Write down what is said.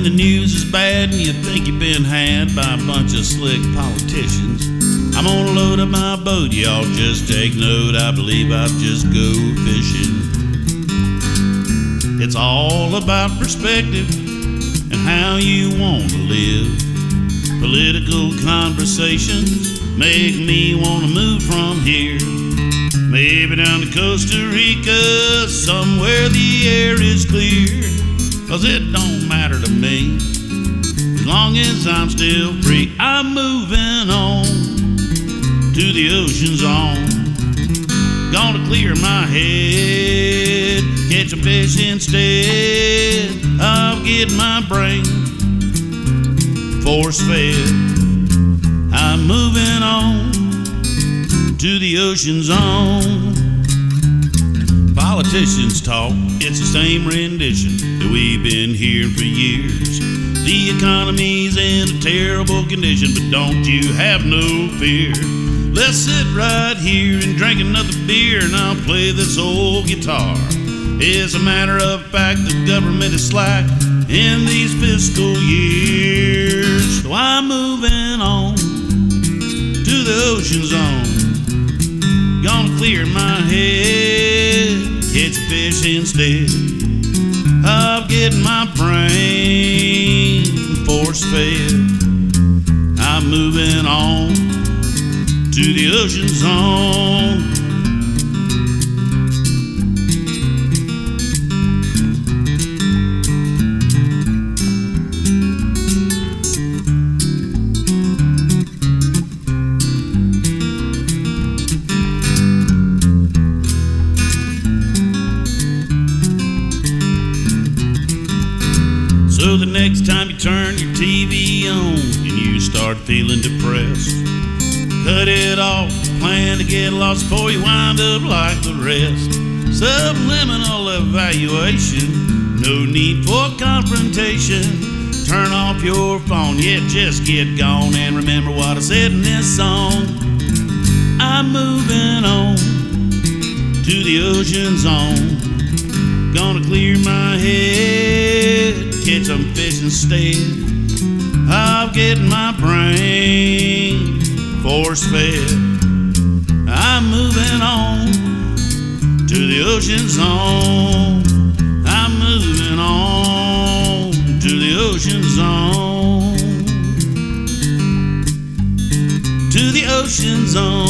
the news is bad and you think you've been had by a bunch of slick politicians, I'm gonna load up my boat, y'all just take note. I believe I'll just go fishing. It's all about perspective and how you want to live. Political conversations make me want to move from here. Maybe down to Costa Rica, somewhere the air is clear. 'Cause it don't matter to me, as long as I'm still free. I'm moving on to the ocean zone. Gonna clear my head, catch a fish instead of getting my brain force fed. I'm moving on to the ocean zone. Politicians talk, it's the same rendition that we've been hearing for years. The economy's in a terrible condition, but don't you have no fear. Let's sit right here and drink another beer, and I'll play this old guitar. It's a matter of fact, the government is slack in these fiscal years. So I'm moving on to the ocean zone. Gonna clear my head, catch a fish instead of getting my brain force fed. I'm moving on to the ocean zone. So the next time you turn your TV on and you start feeling depressed, cut it off, plan to get lost before you wind up like the rest. Subliminal evaluation, no need for confrontation. Turn off your phone, yeah, just get gone and remember what I said in this song. I'm moving on to the ocean zone. Gonna clear my head, catch some fish instead of getting my brain force fed. I'm moving on to the ocean zone. I'm moving on to the ocean zone. To the ocean zone.